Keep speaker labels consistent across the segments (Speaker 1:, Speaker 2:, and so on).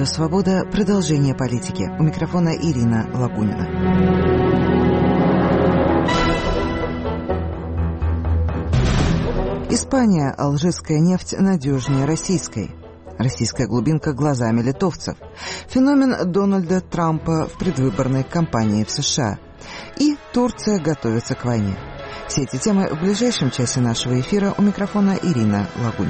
Speaker 1: Свобода. Продолжение политики. У микрофона Ирина Лагунина. Испания. Алжирская нефть надежнее российской. Российская глубинка глазами литовцев. Феномен Дональда Трампа в предвыборной кампании в США. И Турция готовится к войне. Все эти темы в ближайшем часе нашего эфира. У микрофона Ирина Лагунина.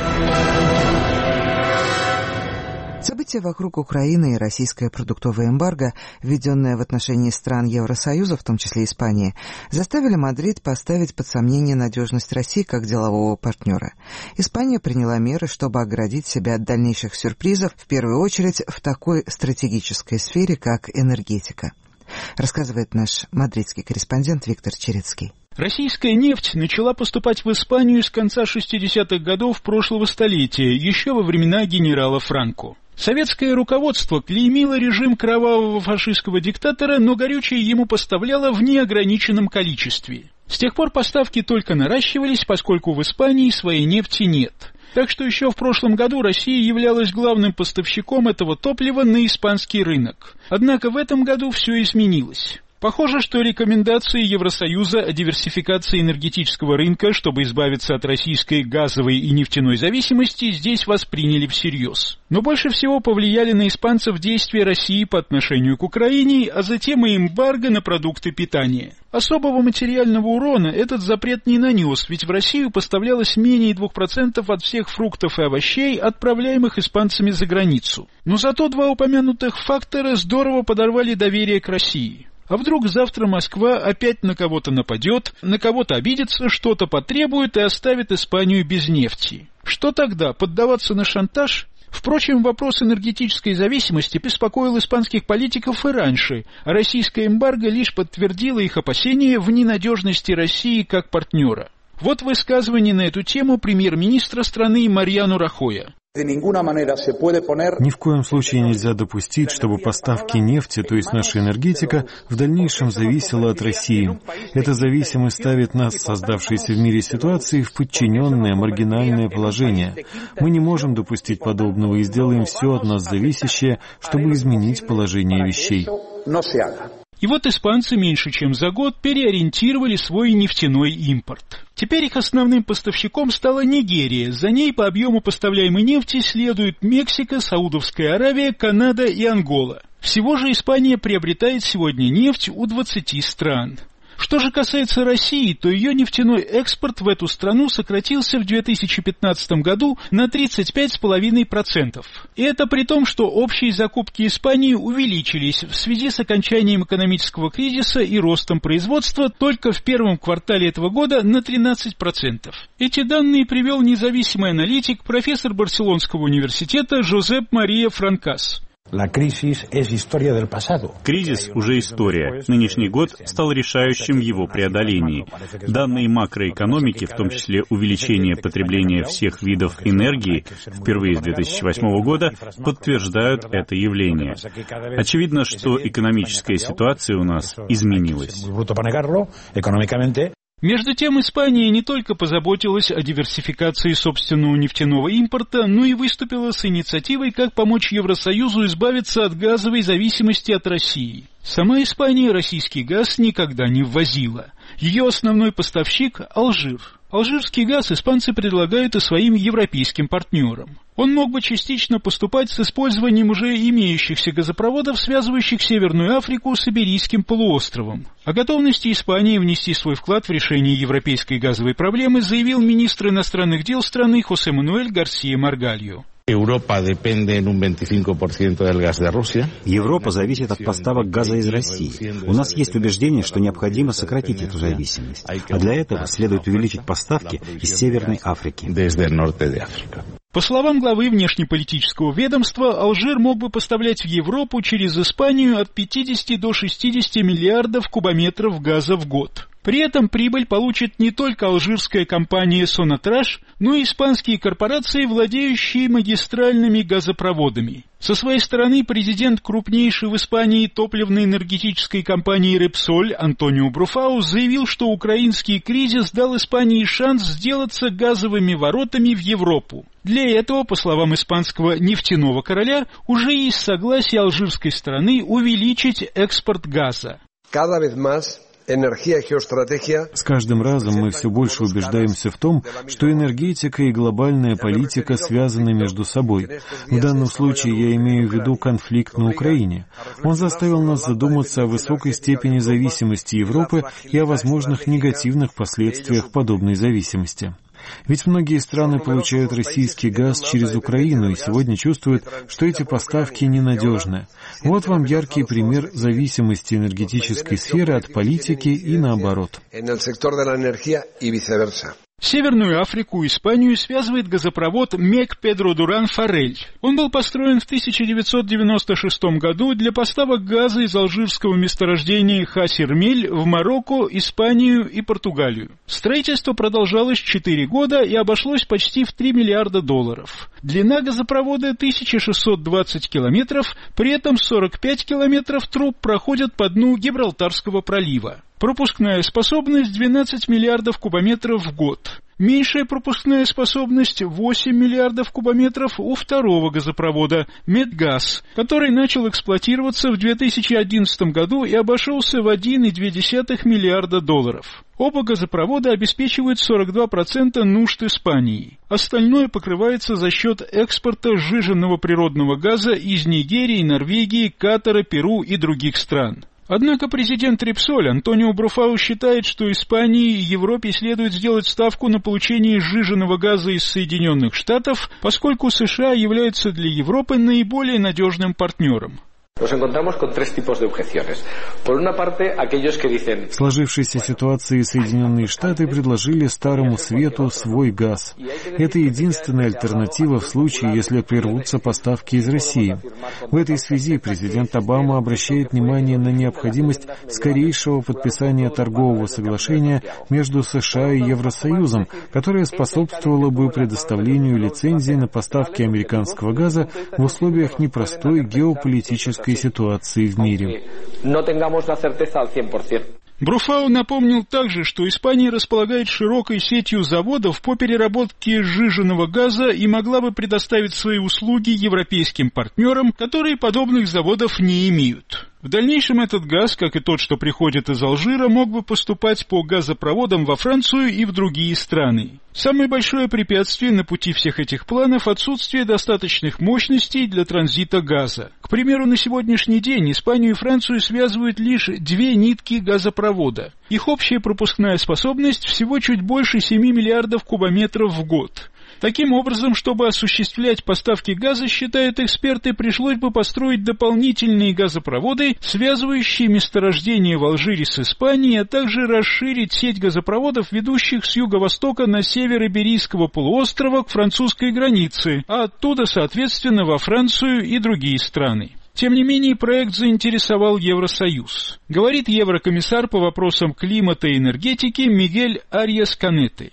Speaker 1: События вокруг Украины и российское продуктовое эмбарго, введенное в отношении стран Евросоюза, в том числе Испании, заставили Мадрид поставить под сомнение надежность России как делового партнера. Испания приняла меры, чтобы оградить себя от дальнейших сюрпризов, в первую очередь в такой стратегической сфере, как энергетика. Рассказывает наш мадридский корреспондент Виктор Черецкий.
Speaker 2: Российская нефть начала поступать в Испанию с конца 60-х годов прошлого столетия, еще во времена генерала Франко. Советское руководство клеймило режим кровавого фашистского диктатора, но горючее ему поставляло в неограниченном количестве. С тех пор поставки только наращивались, поскольку в Испании своей нефти нет. Так что еще в прошлом году Россия являлась главным поставщиком этого топлива на испанский рынок. Однако в этом году все изменилось. Похоже, что рекомендации Евросоюза о диверсификации энергетического рынка, чтобы избавиться от российской газовой и нефтяной зависимости, здесь восприняли всерьез. Но больше всего повлияли на испанцев действия России по отношению к Украине, а затем и эмбарго на продукты питания. Особого материального урона этот запрет не нанес, ведь в Россию поставлялось менее 2% от всех фруктов и овощей, отправляемых испанцами за границу. Но зато два упомянутых фактора здорово подорвали доверие к России. А вдруг завтра Москва опять на кого-то нападет, на кого-то обидится, что-то потребует и оставит Испанию без нефти? Что тогда, поддаваться на шантаж? Впрочем, вопрос энергетической зависимости беспокоил испанских политиков и раньше, а российское эмбарго лишь подтвердило их опасения в ненадежности России как партнера. Вот высказывание на эту тему премьер-министра страны Мариано Рахоя.
Speaker 3: Ни в коем случае нельзя допустить, чтобы поставки нефти, то есть наша энергетика, в дальнейшем зависела от России. Эта зависимость ставит нас в создавшейся в мире ситуации в подчиненное, маргинальное положение. Мы не можем допустить подобного и сделаем все от нас зависящее, чтобы изменить положение вещей.
Speaker 2: И вот испанцы меньше чем за год переориентировали свой нефтяной импорт. Теперь их основным поставщиком стала Нигерия, за ней по объему поставляемой нефти следуют Мексика, Саудовская Аравия, Канада и Ангола. Всего же Испания приобретает сегодня нефть у 20 стран. Что же касается России, то ее нефтяной экспорт в эту страну сократился в 2015 году на 35,5%. И это при том, что общие закупки Испании увеличились в связи с окончанием экономического кризиса и ростом производства только в первом квартале этого года на 13%. Эти данные привел независимый аналитик, профессор Барселонского университета Жозеп Мария Франкас.
Speaker 4: Кризис уже история. Нынешний год стал решающим в его преодолении. Данные макроэкономики, в том числе увеличение потребления всех видов энергии впервые с 2008 года, подтверждают это явление. Очевидно, что экономическая ситуация у нас изменилась.
Speaker 2: Между тем, Испания не только позаботилась о диверсификации собственного нефтяного импорта, но и выступила с инициативой, как помочь Евросоюзу избавиться от газовой зависимости от России. Сама Испания российский газ никогда не ввозила. Ее основной поставщик – Алжир. Алжирский газ испанцы предлагают и своим европейским партнерам. Он мог бы частично поступать с использованием уже имеющихся газопроводов, связывающих Северную Африку с Иберийским полуостровом. О готовности Испании внести свой вклад в решение европейской газовой проблемы заявил министр иностранных дел страны Хосе Мануэль Гарсия Маргальо.
Speaker 5: Европа
Speaker 6: зависит от поставок газа из России. У нас есть убеждение, что необходимо сократить эту зависимость. А для этого следует увеличить поставки из Северной Африки.
Speaker 2: По словам главы внешнеполитического ведомства, Алжир мог бы поставлять в Европу через Испанию от 50 до 60 миллиардов кубометров газа в год. При этом прибыль получит не только алжирская компания «Сонатраш», но и испанские корпорации, владеющие магистральными газопроводами. Со своей стороны президент крупнейшей в Испании топливно-энергетической компании «Репсоль» Антонио Бруфау заявил, что украинский кризис дал Испании шанс сделаться газовыми воротами в Европу. Для этого, по словам испанского нефтяного короля, уже есть согласие алжирской стороны увеличить экспорт газа.
Speaker 3: С каждым разом мы все больше убеждаемся в том, что энергетика и глобальная политика связаны между собой. В данном случае я имею в виду конфликт на Украине. Он заставил нас задуматься о высокой степени зависимости Европы и о возможных негативных последствиях подобной зависимости. Ведь многие страны получают российский газ через Украину и сегодня чувствуют, что эти поставки ненадежны. Вот вам яркий пример зависимости энергетической сферы от политики и наоборот.
Speaker 2: Северную Африку и Испанию связывает газопровод Мек-Педро-Дуран-Форель. Он был построен в 1996 году для поставок газа из алжирского месторождения Хасермель в Марокко, Испанию и Португалию. Строительство продолжалось 4 года и обошлось почти в $3 миллиарда. Длина газопровода 1620 километров, при этом 45 километров труб проходят по дну Гибралтарского пролива. Пропускная способность 12 миллиардов кубометров в год. Меньшая пропускная способность 8 миллиардов кубометров у второго газопровода «Медгаз», который начал эксплуатироваться в 2011 году и обошелся в $1,2 миллиарда. Оба газопровода обеспечивают 42% нужд Испании. Остальное покрывается за счет экспорта сжиженного природного газа из Нигерии, Норвегии, Катара, Перу и других стран. Однако президент «Репсоль» Антонио Бруфау считает, что Испании и Европе следует сделать ставку на получение сжиженного газа из Соединенных Штатов, поскольку США являются для Европы наиболее надежным партнером.
Speaker 5: Nos encontramos con tres tipos de objeciones. Por una parte, aquellos que dicen...
Speaker 3: В сложившейся ситуации Соединенные Штаты предложили Старому Свету свой газ. Это единственная альтернатива в случае, если прервутся поставки из России. В этой связи президент Обама обращает внимание на необходимость скорейшего подписания торгового соглашения между США и Евросоюзом, которое способствовало бы предоставлению лицензий на поставки американского газа в условиях непростой геополитической ситуации в мире.
Speaker 2: Бруфау напомнил также, что Испания располагает широкой сетью заводов по переработке сжиженного газа и могла бы предоставить свои услуги европейским партнерам, которые подобных заводов не имеют. В дальнейшем этот газ, как и тот, что приходит из Алжира, мог бы поступать по газопроводам во Францию и в другие страны. Самое большое препятствие на пути всех этих планов – отсутствие достаточных мощностей для транзита газа. К примеру, на сегодняшний день Испанию и Францию связывают лишь 2 нитки газопровода. Их общая пропускная способность всего чуть больше 7 миллиардов кубометров в год. Таким образом, чтобы осуществлять поставки газа, считают эксперты, пришлось бы построить дополнительные газопроводы, связывающие месторождения в Алжире с Испанией, а также расширить сеть газопроводов, ведущих с юго-востока на север Иберийского полуострова к французской границе, а оттуда, соответственно, во Францию и другие страны. Тем не менее, проект заинтересовал Евросоюз. Говорит еврокомиссар по вопросам климата и энергетики Мигель Арьес-Канете.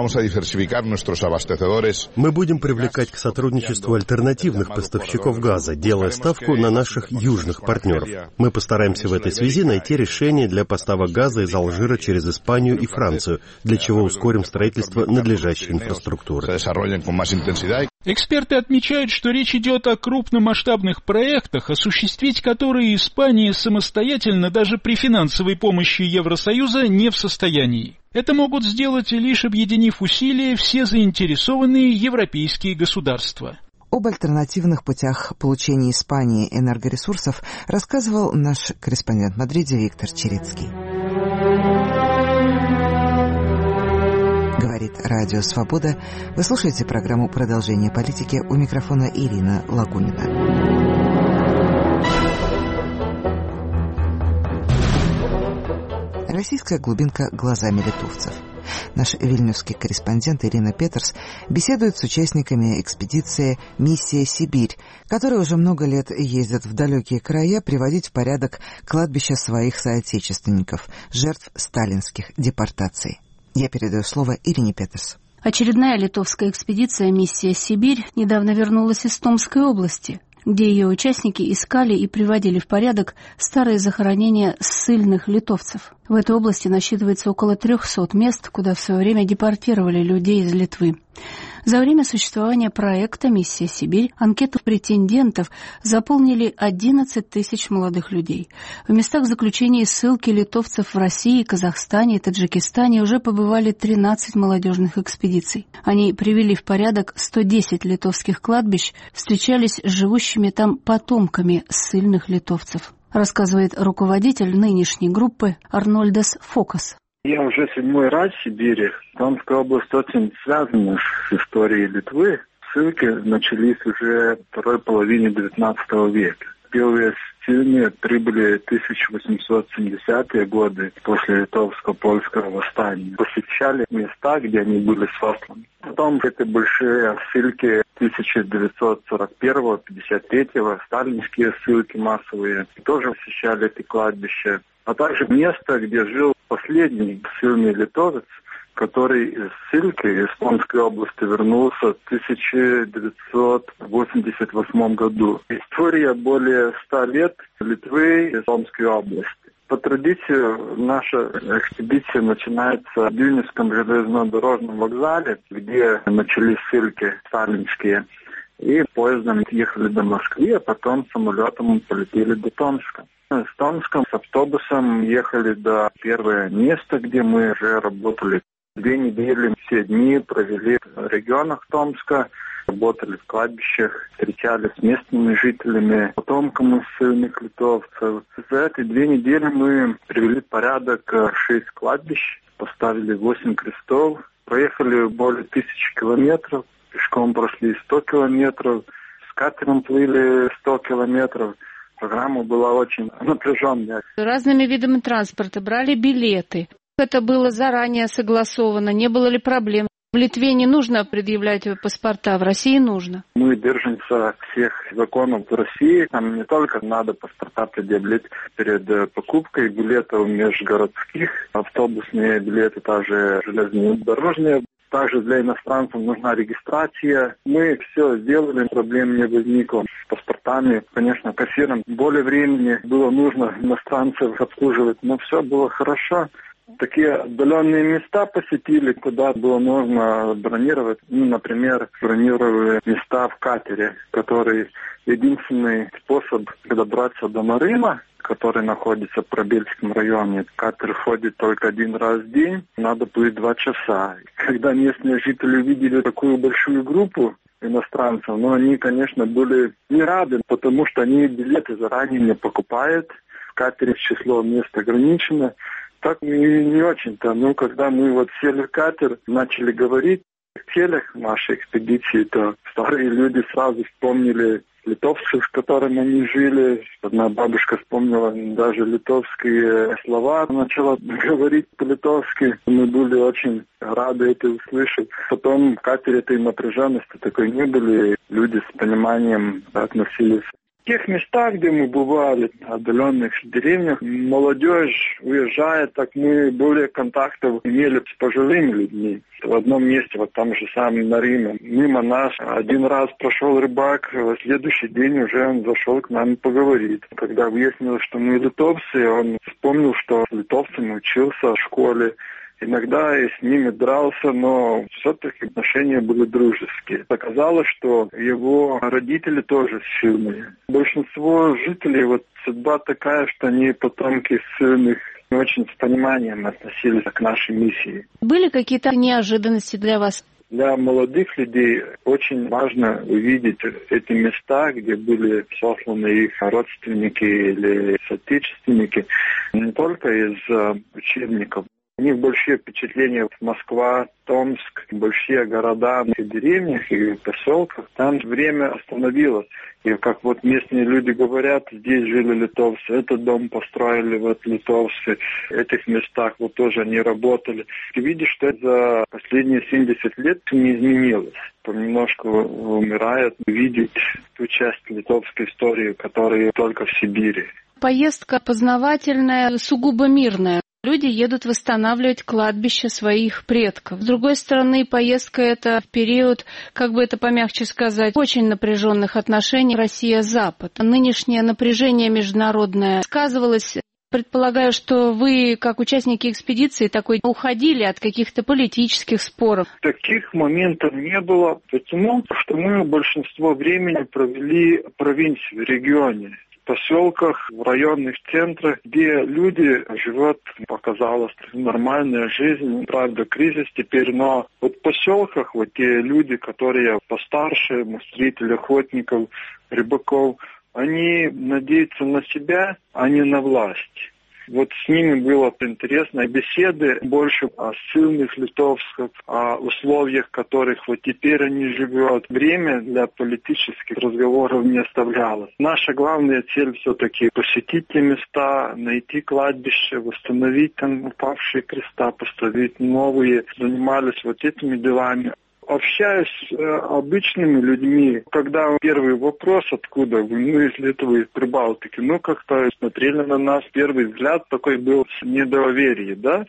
Speaker 7: Мы будем привлекать к сотрудничеству альтернативных поставщиков газа, делая ставку на наших южных партнеров. Мы постараемся в этой связи найти решение для поставок газа из Алжира через Испанию и Францию, для чего ускорим строительство надлежащей инфраструктуры.
Speaker 2: Эксперты отмечают, что речь идет о крупномасштабных проектах, осуществить которые Испания самостоятельно даже при финансовой помощи Евросоюза не в состоянии. Это могут сделать, лишь объединив усилия, все заинтересованные европейские государства.
Speaker 1: Об альтернативных путях получения Испании энергоресурсов рассказывал наш корреспондент в Мадриде Виктор Черецкий. Говорит Радио Свобода. Вы слушаете программу «Продолжение политики», у микрофона Ирина Лагунина. Российская глубинка глазами литовцев. Наш вильнюсский корреспондент Ирина Петерс беседует с участниками экспедиции «Миссия Сибирь», которые уже много лет ездят в далекие края приводить в порядок кладбища своих соотечественников, жертв сталинских депортаций. Я передаю слово Ирине Петерс.
Speaker 8: Очередная литовская экспедиция «Миссия Сибирь» недавно вернулась из Томской области, где ее участники искали и приводили в порядок старые захоронения ссыльных литовцев. В этой области насчитывается около 300 мест, куда в свое время депортировали людей из Литвы. За время существования проекта «Миссия Сибирь» анкету претендентов заполнили 11 тысяч молодых людей. В местах заключения и ссылки литовцев в России, Казахстане и Таджикистане уже побывали 13 молодежных экспедиций. Они привели в порядок 110 литовских кладбищ, встречались с живущими там потомками ссыльных литовцев, рассказывает руководитель нынешней группы Арнольдас Фокас.
Speaker 9: Я уже 7-й раз в Сибири. Томская область очень связана с историей Литвы. Ссылки начались уже в второй половине XIX века. Первые ссыльные прибыли в 1870-е годы после литовско-польского восстания. Посещали места, где они были сосланы. Потом это большие ссылки 1941-53, сталинские ссылки массовые, тоже посещали эти кладбища. А также место, где жил последний ссыльный литовец, который из ссылки из Томской области вернулся в 1988 году. История более 100 лет Литвы и Томской области. По традиции наша экспедиция начинается в Вильнюсском железнодорожном вокзале, где начались ссылки сталинские. И поездом ехали до Москвы, а потом самолетом полетели до Томска. С Томска с автобусом ехали до первого места, где мы уже работали. 2 недели, все дни провели в регионах Томска, работали в кладбищах, встречались с местными жителями, потомками ссыльных литовцев. За эти 2 недели мы привели в порядок 6 кладбищ, поставили 8 крестов, проехали более 1000 километров, пешком прошли 100 километров, с катером плыли 100 километров. Программа была очень напряженная.
Speaker 8: Разными видами транспорта брали билеты. Это было заранее согласовано, не было ли проблем? В Литве не нужно предъявлять паспорта, в России нужно.
Speaker 9: Мы держимся всех законов в России. Нам не только надо паспорта предъявлять перед покупкой билетов межгородских, автобусные билеты, также железнодорожные. Также для иностранцев нужна регистрация. Мы все сделали, проблем не возникло. С паспортами, конечно, кассирам более времени было нужно иностранцев обслуживать, но все было хорошо. Такие отдаленные места посетили, куда было нужно бронировать. Например, бронировали места в катере, который единственный способ добраться до Нарыма, который находится в Пробельском районе. Катер ходит только 1 раз в день, надо плыть 2 часа. Когда местные жители увидели такую большую группу иностранцев, они, конечно, были не рады, потому что они билеты заранее не покупают. В катере число мест ограничено. Так не очень-то. Когда мы сели в катер, начали говорить о целях нашей экспедиции, то старые люди сразу вспомнили литовцев, с которыми они жили. Одна бабушка вспомнила даже литовские слова, начала говорить по-литовски. Мы были очень рады это услышать. Потом в катере этой напряженности такой не были. Люди с пониманием относились. В тех местах, где мы бывали, отдаленных деревнях, молодежь уезжает, так мы более контактов имели с пожилыми людьми. В одном месте, там же самое на Риме, мимо нас 1 раз прошел рыбак, в следующий день уже он зашел к нам поговорить. Когда выяснилось, что мы литовцы, он вспомнил, что с литовцами учился в школе. Иногда и с ними дрался, но все-таки отношения были дружеские. Оказалось, что его родители тоже ссыльные. Большинство жителей, судьба такая, что они потомки ссыльных, очень с пониманием относились к нашей миссии.
Speaker 8: Были какие-то неожиданности для вас?
Speaker 9: Для молодых людей очень важно увидеть эти места, где были сосланы их родственники или соотечественники, не только из учебников. У них большие впечатления. Москва, Томск, большие города, и деревнях, и поселках. Там время остановилось. И как вот местные люди говорят, здесь жили литовцы, этот дом построили вот литовцы, в этих местах вот тоже они работали. Ты видишь, что за последние 70 лет не изменилось. Понемножку умирает видеть ту часть литовской истории, которая только в Сибири.
Speaker 8: Поездка познавательная, сугубо мирная. Люди едут восстанавливать кладбище своих предков. С другой стороны, поездка это в период, как бы это помягче сказать, очень напряженных отношений Россия-Запад. Нынешнее напряжение международное сказывалось. Предполагаю, что вы, как участники экспедиции, уходили от каких-то политических споров.
Speaker 9: Таких моментов не было, потому что мы большинство времени провели в провинции, в регионе. В поселках, в районных центрах, где люди живут, показалось, нормальная жизнь, правда, кризис теперь, но вот в поселках вот те люди, которые постарше, строители охотников, рыбаков, они надеются на себя, а не на власть. Вот с ними было интересно беседы больше о ссыльных литовцах, о условиях, в которых вот теперь они живут. Время для политических разговоров не оставлялось. Наша главная цель все-таки посетить те места, найти кладбище, восстановить там упавшие креста, поставить новые. Занимались вот этими делами. Общаюсь с обычными людьми, когда первый вопрос, откуда вы, из Литвы, из Прибалтики, как-то смотрели на нас, первый взгляд такой был недоверие, да?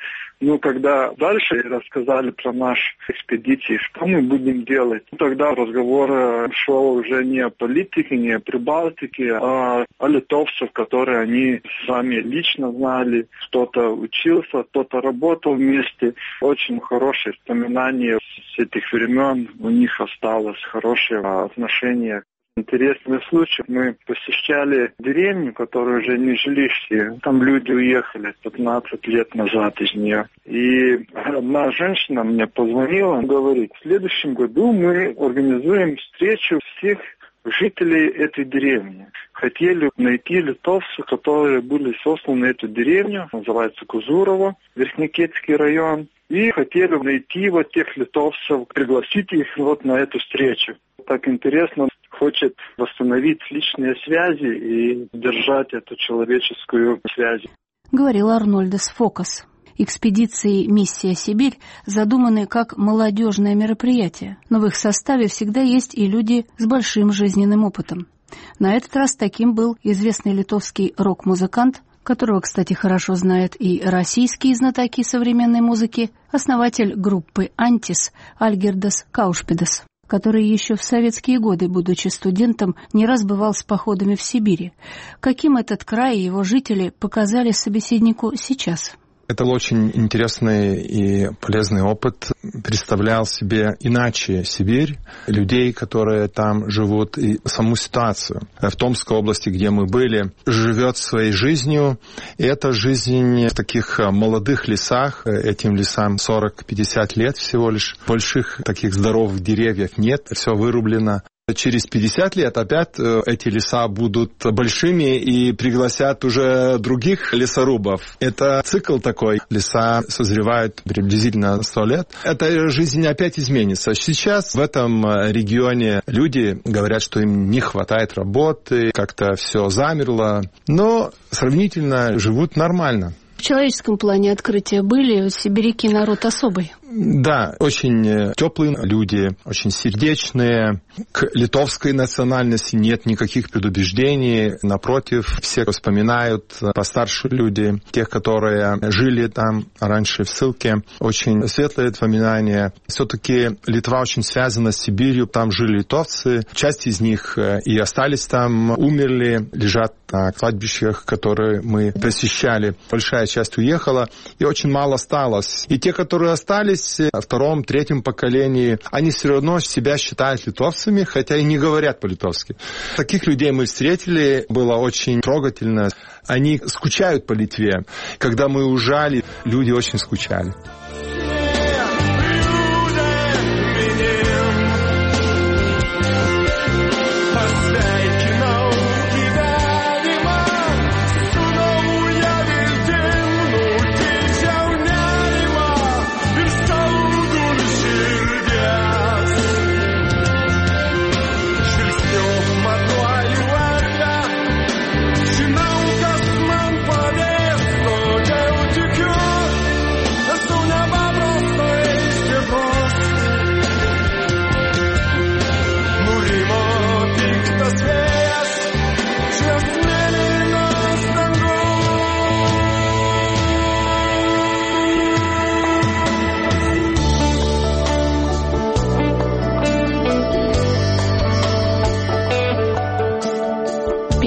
Speaker 9: Когда дальше рассказали про нашу экспедицию, что мы будем делать, тогда разговор шел уже не о политике, не о Прибалтике, а о литовцах, которые они сами лично знали, кто-то учился, кто-то работал вместе. Очень хорошие воспоминания с этих времен, у них осталось хорошее отношение. Интересный случай. Мы посещали деревню, которую уже не жилище. Там люди уехали 15 лет назад из нее. И одна женщина мне позвонила, говорит, в следующем году мы организуем встречу всех жителей этой деревни. Хотели найти литовцев, которые были сосланы в эту деревню, называется Кузурово, Верхнекетский район. И хотели найти вот тех литовцев, пригласить их вот на эту встречу. Так интересно, хочет восстановить личные связи и держать эту человеческую связь.
Speaker 8: Говорил Арнольдас Фокас. Экспедиции «Миссия Сибирь» задуманы как молодежное мероприятие, но в их составе всегда есть и люди с большим жизненным опытом. На этот раз таким был известный литовский рок-музыкант, которого, кстати, хорошо знают и российские знатоки современной музыки, основатель группы «Антис» Альгирдас Каушпидас, который еще в советские годы, будучи студентом, не раз бывал с походами в Сибири. Каким этот край и его жители показали собеседнику сейчас?
Speaker 10: Это очень интересный и полезный опыт. Представлял себе иначе Сибирь, людей, которые там живут, и саму ситуацию. В Томской области, где мы были, живет своей жизнью. И эта жизнь в таких молодых лесах, этим лесам 40-50 лет всего лишь. Больших таких здоровых деревьев нет, все вырублено. Через 50 лет опять эти леса будут большими и пригласят уже других лесорубов. Это цикл такой. Леса созревают приблизительно 100 лет. Эта жизнь опять изменится. Сейчас в этом регионе люди говорят, что им не хватает работы, как-то все замерло, но сравнительно живут нормально.
Speaker 8: В человеческом плане открытия были, сибиряки народ особый.
Speaker 10: Да, очень теплые люди, очень сердечные. К литовской национальности нет никаких предубеждений. Напротив, все вспоминают постарше люди, тех, которые жили там раньше в ссылке. Очень светлые воспоминания. Все-таки Литва очень связана с Сибирью. Там жили литовцы. Часть из них и остались там, умерли, лежат на кладбищах, которые мы посещали. Большая часть уехала, и очень мало осталось. И те, которые остались, во втором, третьем поколении, они все равно себя считают литовцами, хотя и не говорят по-литовски. Таких людей мы встретили, было очень трогательно. Они скучают по Литве. Когда мы уезжали, люди очень скучали.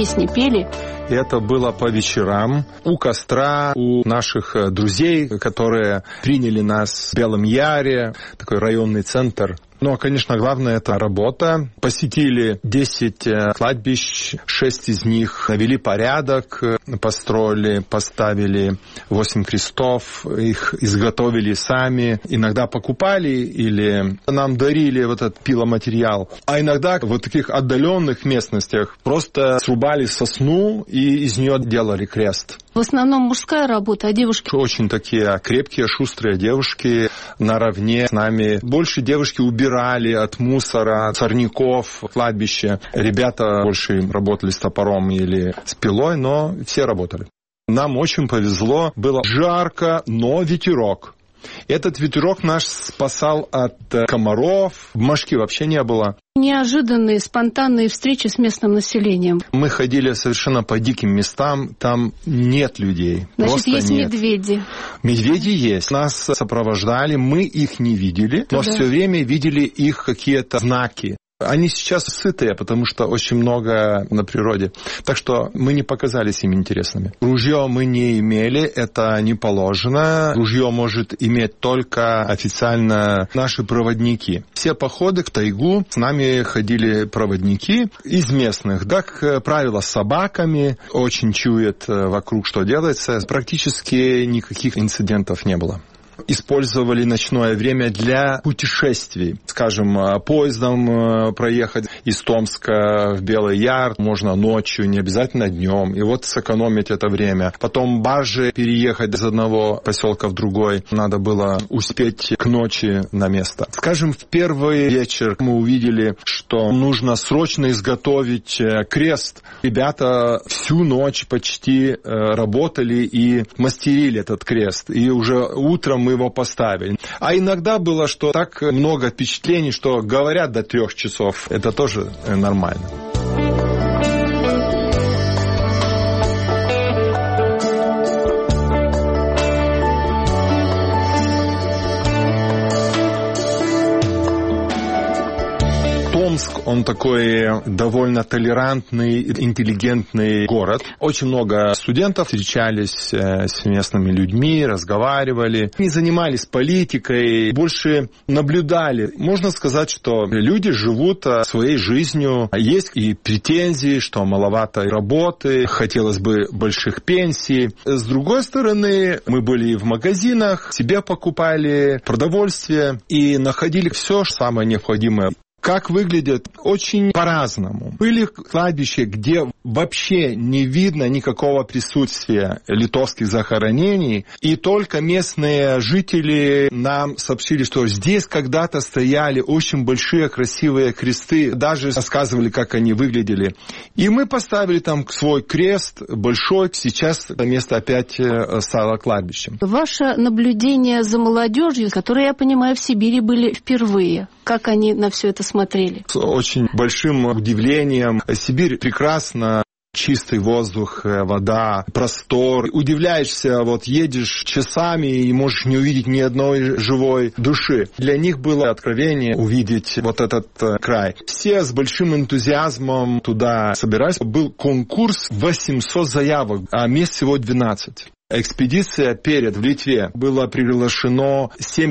Speaker 8: песни пели.
Speaker 10: Это было по вечерам у костра, у наших друзей, которые приняли нас в Белом Яре, такой районный центр. Но, конечно, главное — это работа. Посетили 10 кладбищ, 6 из них навели порядок, построили, поставили 8 крестов, их изготовили сами. Иногда покупали или нам дарили вот этот пиломатериал. А иногда в вот таких отдаленных местностях просто срубали сосну и из нее делали крест.
Speaker 8: В основном мужская работа, а девушки?
Speaker 10: Очень такие крепкие, шустрые девушки наравне с нами. Больше девушки убирали от мусора, сорняков, кладбище. Ребята больше работали с топором или с пилой, но все работали. Нам очень повезло. Было жарко, но ветерок. Этот ветерок нас спасал от комаров. Мошки вообще не было.
Speaker 8: Неожиданные, спонтанные встречи с местным населением.
Speaker 10: Мы ходили совершенно по диким местам, там нет людей.
Speaker 8: Значит,
Speaker 10: просто
Speaker 8: есть
Speaker 10: нет.
Speaker 8: Медведи.
Speaker 10: Медведи есть. Нас сопровождали, мы их не видели, но все время видели их какие-то знаки. Они сейчас сытые, потому что очень много на природе. Так что мы не показались им интересными. Ружье мы не имели, это не положено. Ружье может иметь только официально наши проводники. Все походы в тайгу с нами ходили проводники из местных. Да, как правило, с собаками. Очень чует вокруг, что делается. Практически никаких инцидентов не было. Использовали ночное время для путешествий. Скажем, поездом проехать из Томска в Белый Яр можно ночью, не обязательно днем. И вот сэкономить это время. Потом баржи переехать из одного поселка в другой. Надо было успеть к ночи на место. Скажем, в первый вечер мы увидели, что нужно срочно изготовить крест. Ребята всю ночь почти работали и мастерили этот крест. И уже утром мы его поставили. А иногда было, что так много впечатлений, что говорят до 3 часов. Это тоже нормально. Томск, он такой довольно толерантный, интеллигентный город. Очень много студентов встречались с местными людьми, разговаривали. Не занимались политикой, больше наблюдали. Можно сказать, что люди живут своей жизнью. Есть и претензии, что маловато работы, хотелось бы больших пенсий. С другой стороны, мы были и в магазинах, себе покупали продовольствие и находили все самое необходимое. Как выглядят? Очень по-разному. Были кладбища, где вообще не видно никакого присутствия литовских захоронений, и только местные жители нам сообщили, что здесь когда-то стояли очень большие красивые кресты, даже рассказывали, как они выглядели. И мы поставили там свой крест большой, сейчас это место опять стало кладбищем.
Speaker 8: Ваше наблюдение за молодежью, которые, я понимаю, в Сибири были впервые. Как они на все это смотрели?
Speaker 10: С очень большим удивлением. Сибирь прекрасна. Чистый воздух, вода, простор. Удивляешься, вот едешь часами и можешь не увидеть ни одной живой души. Для них было откровение увидеть вот этот край. Все с большим энтузиазмом туда собирались. Был конкурс 800 заявок, а мест всего 12. Экспедиция перед в Литве было приглашено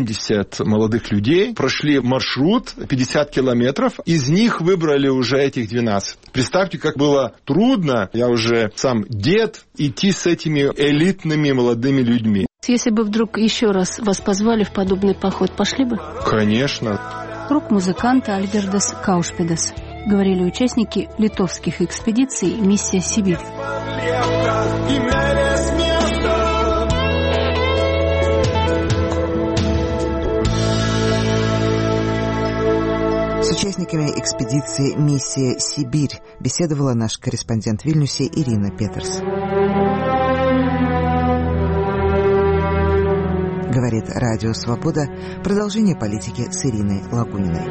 Speaker 10: 70 молодых людей. Прошли маршрут 50 километров. Из них выбрали уже этих 12. Представьте, как было трудно, я уже сам дед, идти с этими элитными молодыми людьми.
Speaker 8: Если бы вдруг еще раз вас позвали в подобный поход, пошли бы?
Speaker 10: Конечно.
Speaker 8: Рок-музыканта Альгердас Каушпедас. Говорили участники литовских экспедиций «Миссия Сибирь».
Speaker 1: С участниками экспедиции «Миссия Сибирь» беседовала наш корреспондент в Вильнюсе Ирина Петерс. Говорит Радио Свобода. Продолжение политики с Ириной Лагуниной.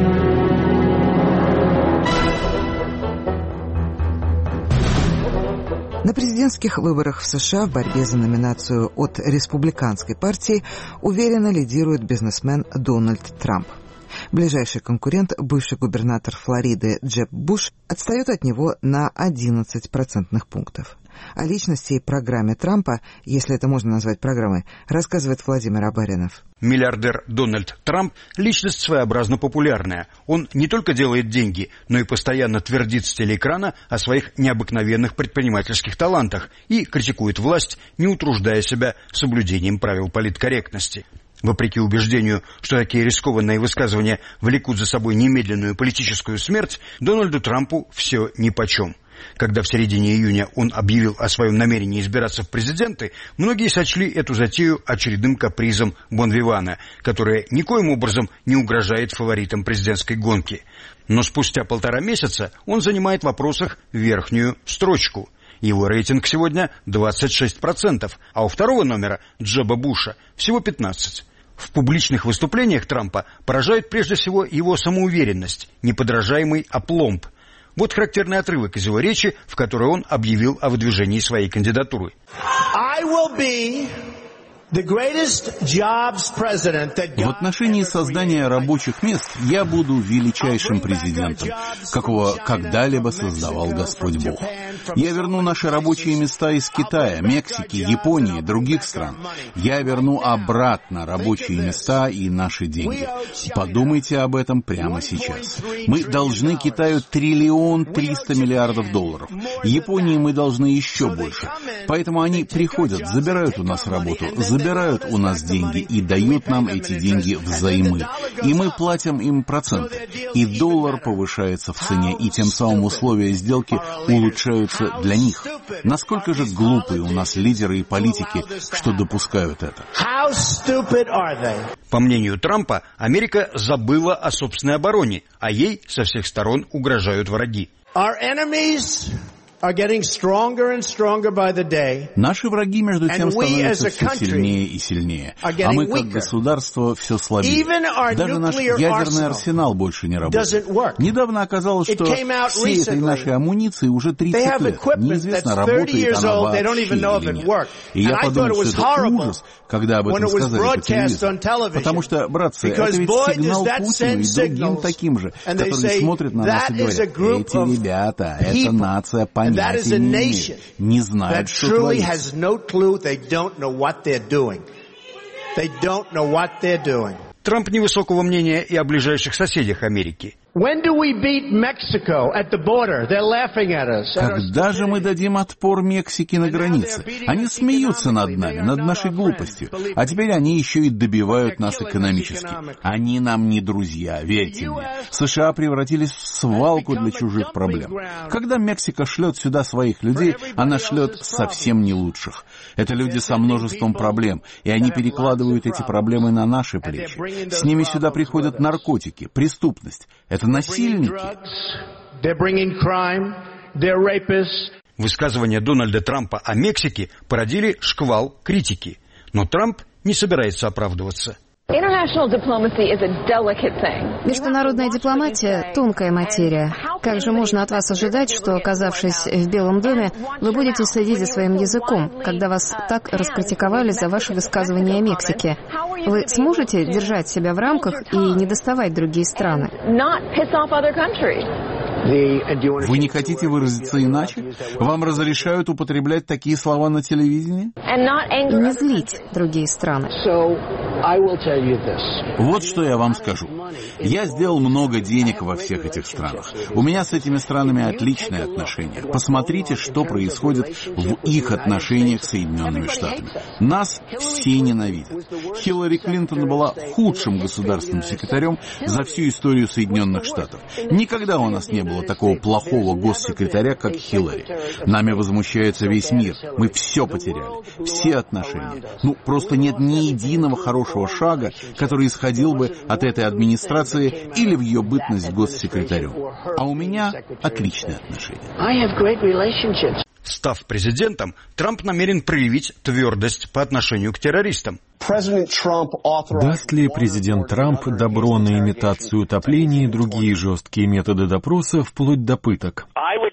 Speaker 1: На президентских выборах в США в борьбе за номинацию от республиканской партии уверенно лидирует бизнесмен Дональд Трамп. Ближайший конкурент, бывший губернатор Флориды Джеб Буш, отстает от него на 11 процентных пунктов. О личности и программе Трампа, если это можно назвать программой, рассказывает Владимир Абаринов.
Speaker 11: Миллиардер Дональд Трамп – личность своеобразно популярная. Он не только делает деньги, но и постоянно твердит с телеэкрана о своих необыкновенных предпринимательских талантах и критикует власть, не утруждая себя соблюдением правил политкорректности. Вопреки убеждению, что такие рискованные высказывания влекут за собой немедленную политическую смерть, Дональду Трампу все нипочем. Когда в середине июня он объявил о своем намерении избираться в президенты, многие сочли эту затею очередным капризом бон-вивана, которая никоим образом не угрожает фаворитам президентской гонки. Но спустя 1,5 месяца он занимает в вопросах верхнюю строчку. Его рейтинг сегодня 26%, а у второго номера, Джеба Буша, всего 15%. В публичных выступлениях Трампа поражает прежде всего его самоуверенность, неподражаемый апломб. Вот характерный отрывок из его речи, в которой он объявил о выдвижении своей кандидатуры.
Speaker 12: В отношении создания рабочих мест я буду величайшим президентом, какого когда-либо создавал Господь Бог. Я верну наши рабочие места из Китая, Мексики, Японии, других стран. Я верну обратно рабочие места и наши деньги. Подумайте об этом прямо сейчас. Мы должны Китаю $1 300 миллиардов. Японии мы должны еще больше. Поэтому они приходят, забирают у нас работу, забирают у нас деньги и дают нам эти деньги взаймы. И мы платим им проценты. И доллар повышается в цене, и тем самым условия сделки улучшаются для них. Насколько же глупые у нас лидеры и политики, что допускают это?
Speaker 11: По мнению Трампа, Америка забыла о собственной обороне, а ей со всех сторон угрожают враги.
Speaker 12: Наши враги, между тем, становятся все сильнее и сильнее. А мы, как государство, все слабее. Даже наш ядерный арсенал больше не работает. Недавно оказалось, что всей этой нашей амуниции уже 30 лет. Неизвестно, работает она вообще или нет. И я подумал, что это ужас, когда об этом сказали по телевизору. Потому что, братцы, это ведь сигнал Путину и другим таким же, которые смотрят на нас и говорят: эти ребята, это нация понятия не имеет, не знают, что творится.
Speaker 11: Трамп невысокого мнения и о ближайших соседях Америки.
Speaker 12: Когда же мы дадим отпор Мексике на границе? Они смеются над нами, над нашей глупостью. А теперь они еще и добивают нас экономически. Они нам не друзья, верьте мне. США превратились в свалку для чужих проблем. Когда Мексика шлет сюда своих людей, она шлет совсем не лучших. Это люди со множеством проблем, и они перекладывают эти проблемы на наши плечи. С ними сюда приходят наркотики, преступность. Это насильники.
Speaker 11: Высказывания Дональда Трампа о Мексике породили шквал критики. Но Трамп не собирается оправдываться.
Speaker 13: Международная дипломатия – тонкая материя. Как же можно от вас ожидать, что, оказавшись в Белом доме, вы будете следить за своим языком, когда вас так раскритиковали за ваши высказывания о Мексике? Вы сможете держать себя в рамках и не доставать другие страны?
Speaker 12: Вы не хотите выразиться иначе? Вам разрешают употреблять такие слова на телевидении?
Speaker 13: И не злить другие страны.
Speaker 12: Вот что я вам скажу. Я сделал много денег во всех этих странах. У меня с этими странами отличные отношения. Посмотрите, что происходит в их отношениях с Соединенными Штатами. Нас все ненавидят. Хиллари Клинтон была худшим государственным секретарем за всю историю Соединенных Штатов. Никогда у нас не было такого плохого госсекретаря, как Хиллари. Нами возмущается весь мир. Мы все потеряли. Все отношения. Просто нет ни единого хорошего шага, который исходил бы от этой администрации или в ее бытность госсекретарем. А у меня отличные отношения.
Speaker 11: Став президентом, Трамп намерен проявить твердость по отношению к террористам.
Speaker 3: Даст ли президент Трамп добро на имитацию утопления и другие жесткие методы допроса, вплоть до пыток?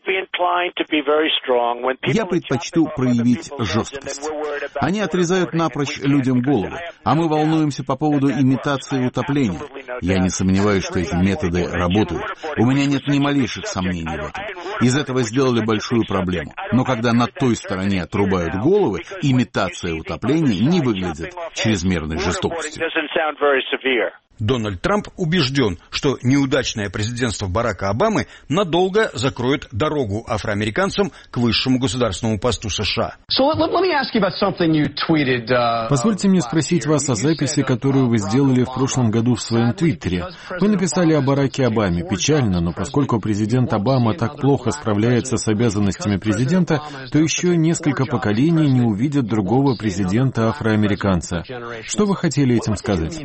Speaker 12: Я предпочту проявить жесткость. Они отрезают напрочь людям головы, а мы волнуемся по поводу имитации утопления. Я не сомневаюсь, что эти методы работают. У меня нет ни малейших сомнений в этом. Из этого сделали большую проблему. Но когда на той стороне отрубают головы, имитация утопления не выглядит чрезмерной жестокостью.
Speaker 11: Дональд Трамп убежден, что неудачное президентство Барака Обамы надолго закроет дорогу афроамериканцам к высшему государственному посту США.
Speaker 3: Позвольте мне спросить вас о записи, которую вы сделали в прошлом году в своем твиттере. Вы написали о Бараке Обаме. Печально, но поскольку президент Обама так плохо справляется с обязанностями президента, то еще несколько поколений не увидят другого президента-афроамериканца. Что вы хотели этим сказать?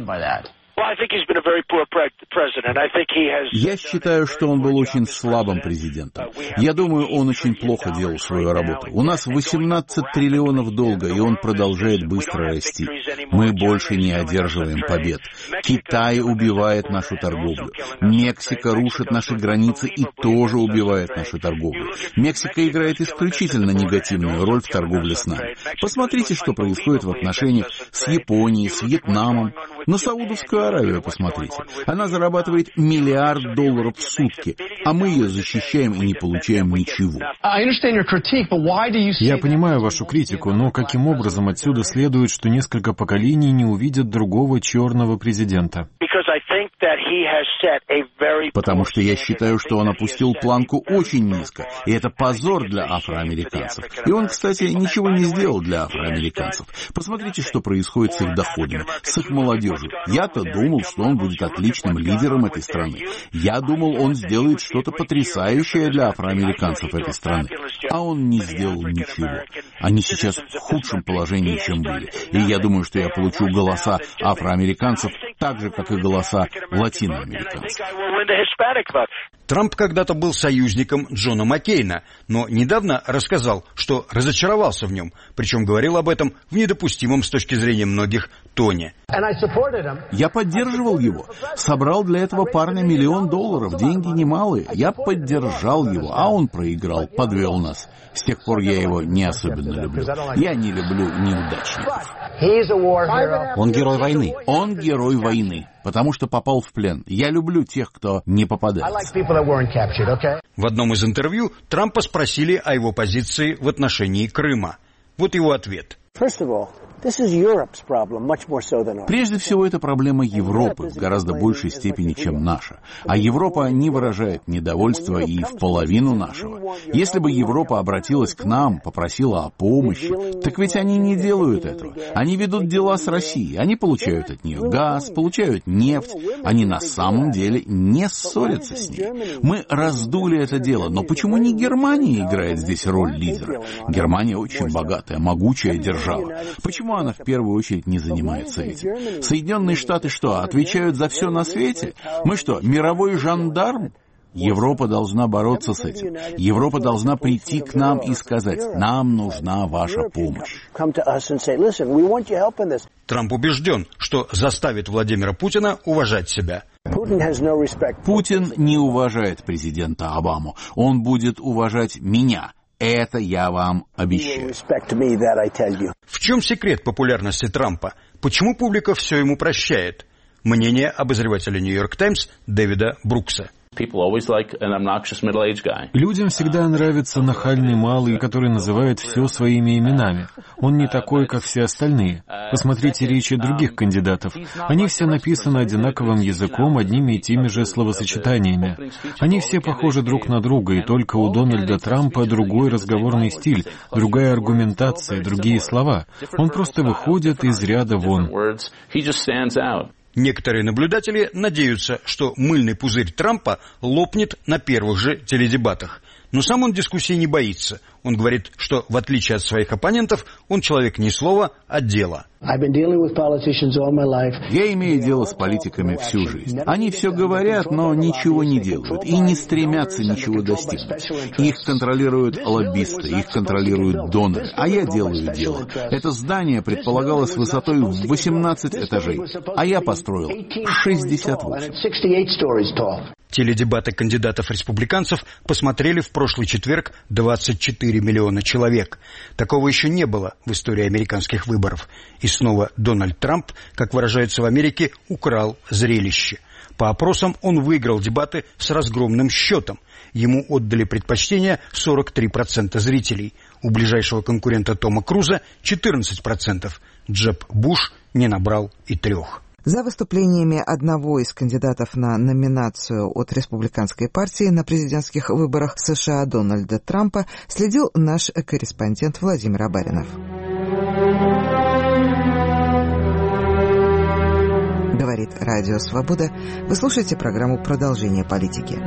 Speaker 12: Я считаю, что он был очень слабым президентом. Я думаю, он очень плохо делал свою работу. У нас 18 триллионов долга, и он продолжает быстро расти. Мы больше не одерживаем побед. Китай убивает нашу торговлю. Мексика рушит наши границы и тоже убивает нашу торговлю. Мексика играет исключительно негативную роль в торговле с нами. Посмотрите, что происходит в отношениях с Японией, с Вьетнамом. На Саудовскую Аравию посмотрите. Она зарабатывает $1 миллиард в сутки, а мы ее защищаем и не получаем ничего.
Speaker 3: Я понимаю вашу критику, но каким образом отсюда следует, что несколько поколений не увидят другого черного президента?
Speaker 12: Потому что я считаю, что он опустил планку очень низко, и это позор для афроамериканцев. И он, кстати, ничего не сделал для афроамериканцев. Посмотрите, что происходит с их доходами, с их молодежью. Я-то думал, что он будет отличным лидером этой страны. Я думал, он сделает что-то потрясающее для афроамериканцев этой страны. А он не сделал ничего. Они сейчас в худшем положении, чем были. И я думаю, что я получу голоса афроамериканцев так же, как и голоса латиноамериканцев.
Speaker 11: Трамп когда-то был союзником Джона Маккейна, но недавно рассказал, что разочаровался в нем, причем говорил об этом в недопустимом с точки зрения многих тоне.
Speaker 12: Я поддерживал его. Собрал для этого парня $1 миллион. Деньги немалые. Я поддержал его, а он проиграл, подвел нас. С тех пор я его не особенно люблю. Я не люблю неудачников.
Speaker 6: Он герой войны.
Speaker 12: Он герой войны, потому что попал в плен. Я люблю тех, кто не попадается.
Speaker 11: В одном из интервью Трампа спросили о его позиции в отношении Крыма. Вот его ответ.
Speaker 12: Прежде всего, это проблема Европы в гораздо большей степени, чем наша. А Европа не выражает недовольства и в половину нашего. Если бы Европа обратилась к нам, попросила о помощи, так ведь они не делают этого. Они ведут дела с Россией, они получают от нее газ, получают нефть. Они на самом деле не ссорятся с ней. Мы раздули это дело, но почему не Германия играет здесь роль лидера? Германия очень богатая, могучая держава. Почему она в первую очередь не занимается этим? Соединенные Штаты что, отвечают за все на свете? Мы что, мировой жандарм? Европа должна бороться с этим. Европа должна прийти к нам и сказать: нам нужна ваша помощь.
Speaker 11: Трамп убежден, что заставит Владимира Путина уважать себя.
Speaker 12: Путин не уважает президента Обаму. Он будет уважать меня. Это я вам обещаю.
Speaker 11: В чем секрет популярности Трампа? Почему публика все ему прощает? Мнение обозревателя «Нью-Йорк Таймс» Дэвида Брукса.
Speaker 3: Людям всегда нравится нахальный малый, который называет все своими именами. Он не такой, как все остальные. Посмотрите речи других кандидатов. Они все написаны одинаковым языком, одними и теми же словосочетаниями. Они все похожи друг на друга, и только у Дональда Трампа другой разговорный стиль, другая аргументация, другие слова. Он просто выходит из ряда вон.
Speaker 11: Некоторые наблюдатели надеются, что мыльный пузырь Трампа лопнет на первых же теледебатах. Но сам он дискуссии не боится. Он говорит, что, в отличие от своих оппонентов, он человек не слова, а дела.
Speaker 12: Я имею дело с политиками всю жизнь. Они все говорят, но ничего не делают и не стремятся ничего достигнуть. Их контролируют лоббисты, их контролируют доноры, а я делаю дело. Это здание предполагалось высотой в 18 этажей, а я построил 68.
Speaker 11: Теледебаты кандидатов-республиканцев посмотрели в прошлый четверг 24 4 миллиона человек. Такого еще не было в истории американских выборов. И снова Дональд Трамп, как выражаются в Америке, украл зрелище. По опросам он выиграл дебаты с разгромным счетом. Ему отдали предпочтение 43% зрителей. У ближайшего конкурента Тома Круза 14%. Джеб Буш не набрал и 3%.
Speaker 1: За выступлениями одного из кандидатов на номинацию от Республиканской партии на президентских выборах США Дональда Трампа следил наш корреспондент Владимир Абаринов. Говорит Радио Свобода. Вы слушаете программу «Продолжение политики».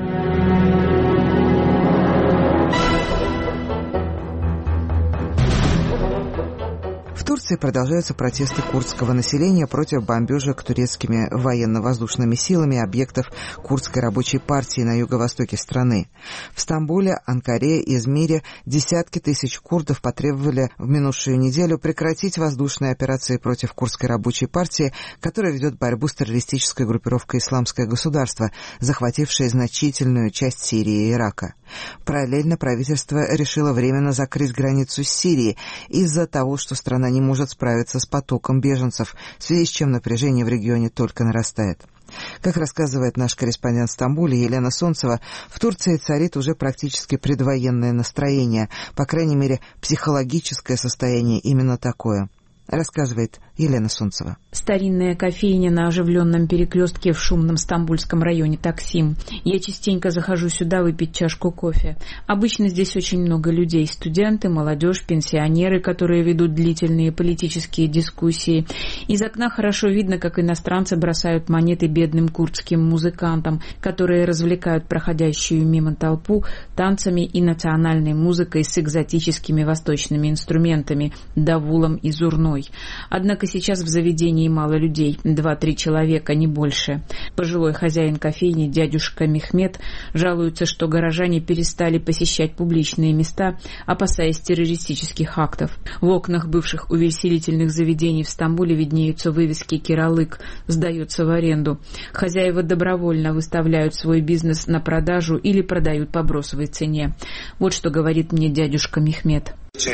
Speaker 1: В Турции продолжаются протесты курдского населения против бомбежек турецкими военно-воздушными силами объектов курдской рабочей партии на юго-востоке страны. В Стамбуле, Анкаре, Измире десятки тысяч курдов потребовали в минувшую неделю прекратить воздушные операции против курдской рабочей партии, которая ведет борьбу с террористической группировкой «Исламское государство», захватившей значительную часть Сирии и Ирака. Параллельно правительство решило временно закрыть границу с Сирией из-за того, что страна не может справиться с потоком беженцев, в связи с чем напряжение в регионе только нарастает. Как рассказывает наш корреспондент в Стамбуле Елена Солнцева, в Турции царит уже практически предвоенное настроение, по крайней мере, психологическое состояние именно такое. Рассказывает Елена Солнцева.
Speaker 14: Старинная кофейня на оживленном перекрестке в шумном стамбульском районе Таксим. Я частенько захожу сюда выпить чашку кофе. Обычно здесь очень много людей. Студенты, молодежь, пенсионеры, которые ведут длительные политические дискуссии. Из окна хорошо видно, как иностранцы бросают монеты бедным курдским музыкантам, которые развлекают проходящую мимо толпу танцами и национальной музыкой с экзотическими восточными инструментами – давулом и зурной. Однако сейчас в заведении мало людей, 2-3 человека, не больше. Пожилой хозяин кофейни, дядюшка Мехмед, жалуется, что горожане перестали посещать публичные места, опасаясь террористических актов. В окнах бывших увеселительных заведений в Стамбуле виднеются вывески «Киралык», «Сдается в аренду». Хозяева добровольно выставляют свой бизнес на продажу или продают по бросовой цене. Вот что говорит мне дядюшка Мехмед.
Speaker 15: Я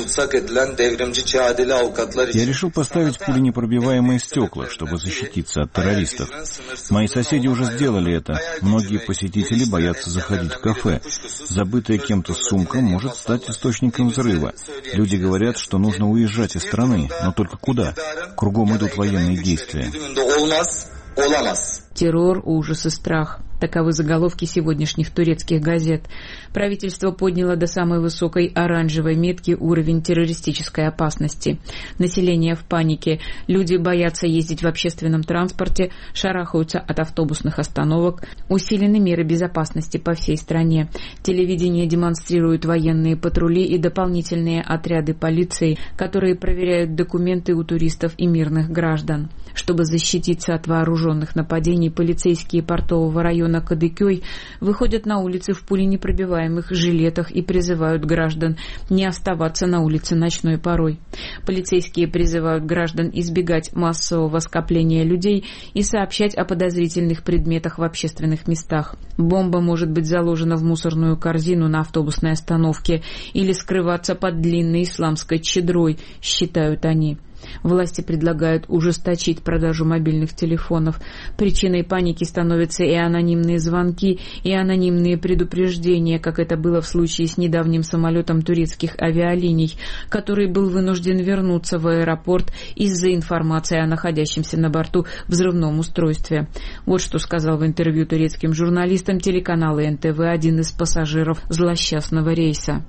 Speaker 15: решил поставить пуленепробиваемые стекла, чтобы защититься от террористов. Мои соседи уже сделали это. Многие посетители боятся заходить в кафе. Забытая кем-то сумка может стать источником взрыва. Люди говорят, что нужно уезжать из страны, но только куда? Кругом идут военные действия.
Speaker 14: Террор, ужас и страх. Таковы заголовки сегодняшних турецких газет. Правительство подняло до самой высокой оранжевой метки уровень террористической опасности. Население в панике. Люди боятся ездить в общественном транспорте, шарахаются от автобусных остановок. Усилены меры безопасности по всей стране. Телевидение демонстрирует военные патрули и дополнительные отряды полиции, которые проверяют документы у туристов и мирных граждан. Чтобы защититься от вооруженных нападений, полицейские портового района Кадыкёй выходят на улицы в пуленепробиваемых жилетах и призывают граждан не оставаться на улице ночной порой. Полицейские призывают граждан избегать массового скопления людей и сообщать о подозрительных предметах в общественных местах. Бомба может быть заложена в мусорную корзину на автобусной остановке или скрываться под длинной исламской чадрой, считают они. Власти предлагают ужесточить продажу мобильных телефонов. Причиной паники становятся и анонимные звонки, и анонимные предупреждения, как это было в случае с недавним самолетом турецких авиалиний, который был вынужден вернуться в аэропорт из-за информации о находящемся на борту взрывном устройстве. Вот что сказал в интервью турецким журналистам телеканала НТВ один из пассажиров злосчастного рейса.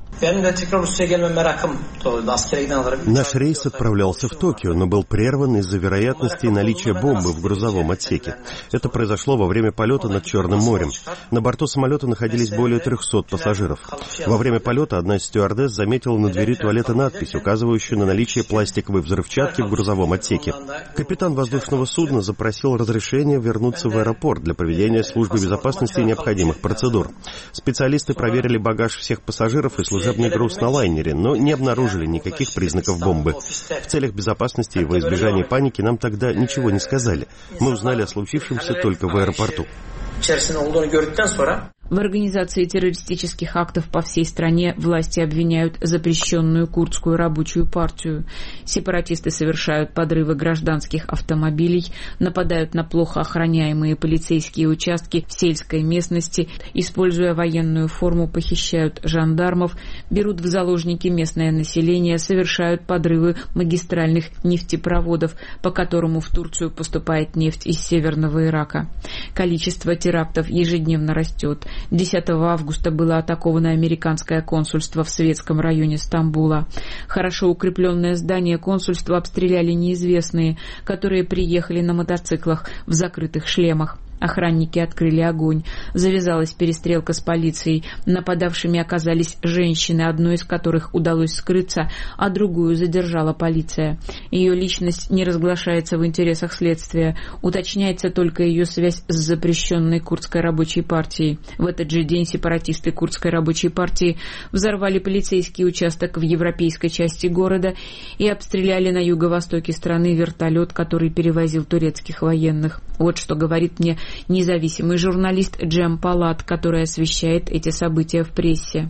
Speaker 7: Наш рейс отправлялся в Токио, но был прерван из-за вероятности наличия бомбы в грузовом отсеке. Это произошло во время полета над Черным морем. На борту самолета находились более 300 пассажиров. Во время полета одна из стюардесс заметила на двери туалета надпись, указывающую на наличие пластиковой взрывчатки в грузовом отсеке. Капитан воздушного судна запросил разрешение вернуться в аэропорт для проведения службы безопасности и необходимых процедур. Специалисты проверили багаж всех пассажиров и служебный груз на лайнере, но не обнаружили никаких признаков бомбы. В целях безопасности и во избежание паники нам тогда ничего не сказали. Мы узнали о случившемся только в аэропорту.
Speaker 14: В организации террористических актов по всей стране власти обвиняют запрещенную курдскую рабочую партию. Сепаратисты совершают подрывы гражданских автомобилей, нападают на плохо охраняемые полицейские участки в сельской местности, используя военную форму, похищают жандармов, берут в заложники местное население, совершают подрывы магистральных нефтепроводов, по которому в Турцию поступает нефть из северного Ирака. Количество терактов ежедневно растет. 10 августа было атаковано американское консульство в светском районе Стамбула. Хорошо укрепленное здание консульства обстреляли неизвестные, которые приехали на мотоциклах в закрытых шлемах. Охранники открыли огонь. Завязалась перестрелка с полицией. Нападавшими оказались женщины, одной из которых удалось скрыться, а другую задержала полиция. Ее личность не разглашается в интересах следствия. Уточняется только ее связь с запрещенной курдской рабочей партией. В этот же день сепаратисты курдской рабочей партии взорвали полицейский участок в европейской части города и обстреляли на юго-востоке страны вертолет, который перевозил турецких военных. Вот что говорит мне независимый журналист Джем Палат, который освещает эти события в прессе.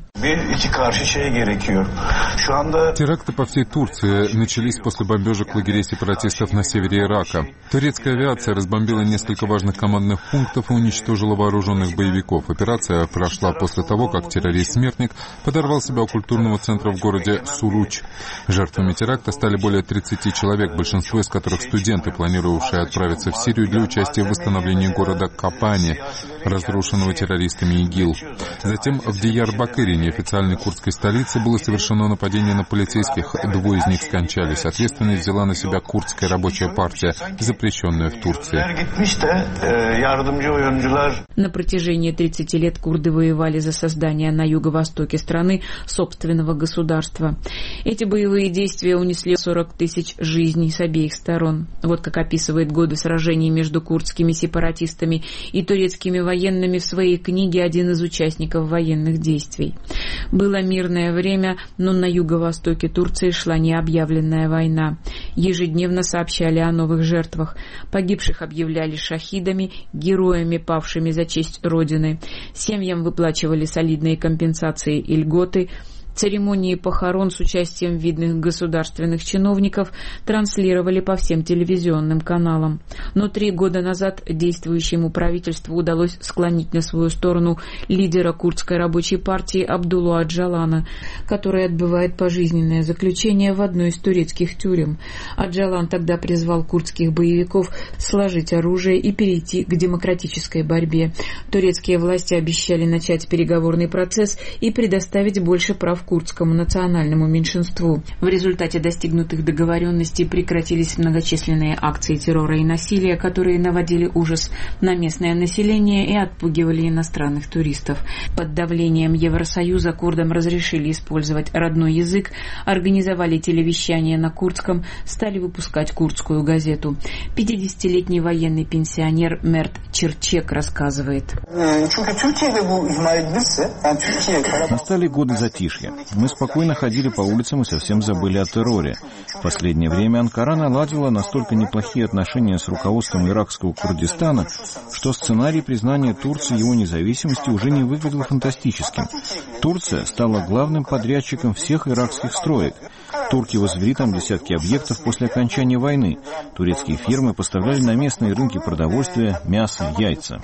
Speaker 16: Теракты по всей Турции начались после бомбежек лагерей сепаратистов на севере Ирака. Турецкая авиация разбомбила несколько важных командных пунктов и уничтожила вооруженных боевиков. Операция прошла после того, как террорист-смертник подорвал себя у культурного центра в городе Суруч. Жертвами теракта стали более 30 человек, большинство из которых студенты, планировавшие отправиться в Сирию для участия в восстановлении города Капани, разрушенного террористами ИГИЛ. Затем в Диярбакыре, неофициальной курдской столице, было совершено нападение на полицейских. 2 из них скончались. Ответственность взяла на себя курдская рабочая партия, запрещенная в Турции.
Speaker 14: На протяжении 30 лет курды воевали за создание на юго-востоке страны собственного государства. Эти боевые действия унесли 40 тысяч жизней с обеих сторон. Вот как описывает годы сражений между курдскими сепаратистами и турецкими военными в своей книге один из участников военных действий. Было мирное время, но на юго-востоке Турции шла необъявленная война. Ежедневно сообщали о новых жертвах. Погибших объявляли шахидами, героями, павшими за честь Родины. Семьям выплачивали солидные компенсации и льготы. Церемонии похорон с участием видных государственных чиновников транслировали по всем телевизионным каналам. Но 3 года назад действующему правительству удалось склонить на свою сторону лидера курдской рабочей партии Абдуллу Аджалана, который отбывает пожизненное заключение в одной из турецких тюрем. Аджалан тогда призвал курдских боевиков сложить оружие и перейти к демократической борьбе. Турецкие власти обещали начать переговорный процесс и предоставить больше прав курдскому национальному меньшинству. В результате достигнутых договоренностей прекратились многочисленные акции террора и насилия, которые наводили ужас на местное население и отпугивали иностранных туристов. Под давлением Евросоюза курдам разрешили использовать родной язык, организовали телевещание на курдском, стали выпускать курдскую газету. 50-летний военный пенсионер Мерт Черчек рассказывает.
Speaker 15: Настали годы затишья. Мы спокойно ходили по улицам и совсем забыли о терроре. В последнее время Анкара наладила настолько неплохие отношения с руководством иракского Курдистана, что сценарий признания Турции его независимости уже не выглядел фантастическим. Турция стала главным подрядчиком всех иракских строек. Турки возвели там десятки объектов после окончания войны. Турецкие фирмы поставляли на местные рынки продовольствие, мясо, яйца.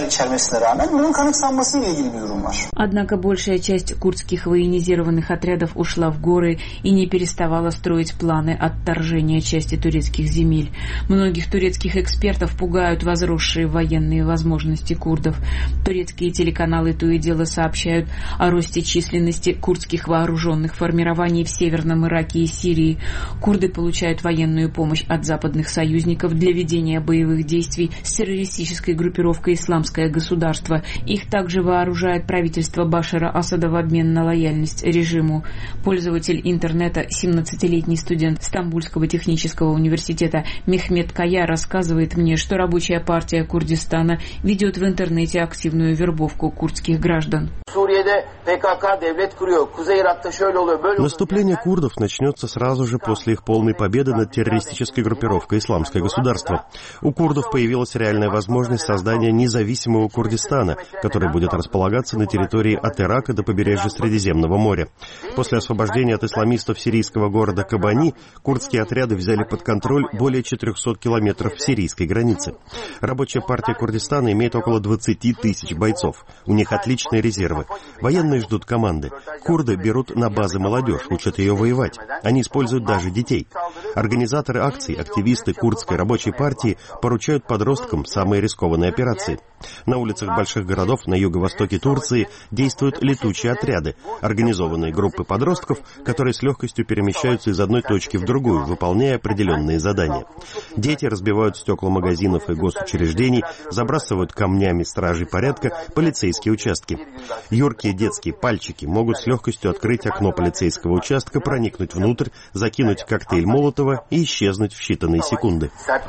Speaker 14: Однако большая часть курдских военизированных отрядов ушла в горы и не переставала строить планы отторжения части турецких земель. Многих турецких экспертов пугают возросшие военные возможности курдов. Турецкие телеканалы то и дело сообщают о росте численности курдских вооруженных формирований в Северном Ираке и Сирии. Курды получают военную помощь от западных союзников для ведения боевых действий с террористической группировкой «Исламское государство». Их также вооружает правительство Башара Асада в обмен на лояльность режиму. Пользователь интернета, 17-летний студент Стамбульского технического университета Мехмед Кая рассказывает мне, что рабочая партия Курдистана ведет в интернете активную вербовку курдских граждан.
Speaker 7: Наступление курдов началось начнется сразу же после их полной победы над террористической группировкой «Исламское государство». У курдов появилась реальная возможность создания независимого Курдистана, который будет располагаться на территории от Ирака до побережья Средиземного моря. После освобождения от исламистов сирийского города Кобани, курдские отряды взяли под контроль более 400 километров сирийской границы. Рабочая партия Курдистана имеет около 20 тысяч бойцов. У них отличные резервы. Военные ждут команды. Курды берут на базы молодежь, учат ее воевать. Они используют даже детей. Организаторы акций, активисты курдской рабочей партии поручают подросткам самые рискованные операции. На улицах больших городов на юго-востоке Турции действуют летучие отряды, организованные группы подростков, которые с легкостью перемещаются из одной точки в другую, выполняя определенные задания. Дети разбивают стекла магазинов и госучреждений, забрасывают камнями стражей порядка полицейские участки. Юркие детские пальчики могут с легкостью открыть окно полицейского участка, проникнуть внутрь, закинуть коктейль Молотова и исчезнуть в считанные секунды.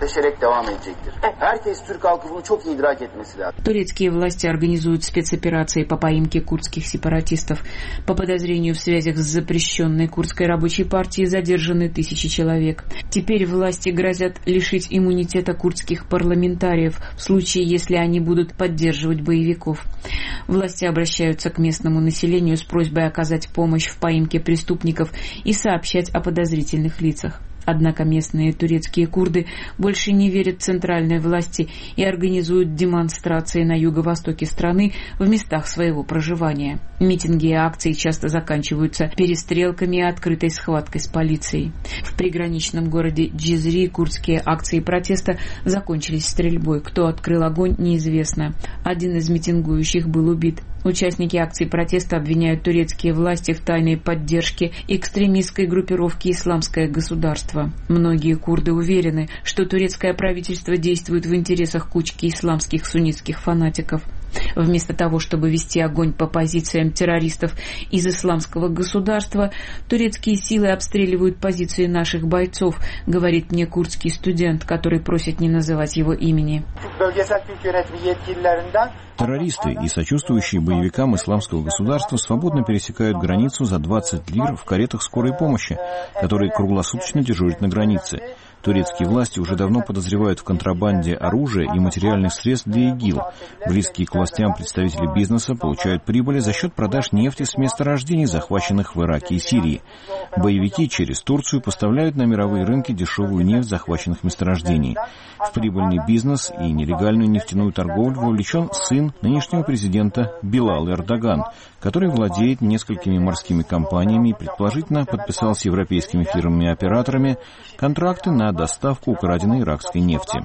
Speaker 14: Турецкие власти организуют спецоперации по поимке курдских сепаратистов. По подозрению в связях с запрещенной курдской рабочей партией задержаны тысячи человек. Теперь власти грозят лишить иммунитета курдских парламентариев в случае, если они будут поддерживать боевиков. Власти обращаются к местному населению с просьбой оказать помощь в поимке преступников и сообщать о подозрительных лицах. Однако местные турецкие курды больше не верят центральной власти и организуют демонстрации на юго-востоке страны в местах своего проживания. Митинги и акции часто заканчиваются перестрелками и открытой схваткой с полицией. В приграничном городе Джизри курдские акции протеста закончились стрельбой. Кто открыл огонь, неизвестно. Один из митингующих был убит. Участники акций протеста обвиняют турецкие власти в тайной поддержке экстремистской группировки «Исламское государство». Многие курды уверены, что турецкое правительство действует в интересах кучки исламских суннитских фанатиков. Вместо того, чтобы вести огонь по позициям террористов из «Исламского государства», турецкие силы обстреливают позиции наших бойцов, говорит мне курдский студент, который просит не называть его имени.
Speaker 15: Террористы и сочувствующие боевикам исламского государства свободно пересекают границу за 20 лир в каретах скорой помощи, которые круглосуточно дежурят на границе. Турецкие власти уже давно подозревают в контрабанде оружия и материальных средств для ИГИЛ. Близкие к властям представители бизнеса получают прибыли за счет продаж нефти с месторождений, захваченных в Ираке и Сирии. Боевики через Турцию поставляют на мировые рынки дешевую нефть захваченных месторождений. В прибыльный бизнес и нелегальную нефтяную торговлю вовлечен сын нынешнего президента Билал Эрдоган, который владеет несколькими морскими компаниями и предположительно подписал с европейскими фирмами-операторами контракты на доставку украденной иракской нефти.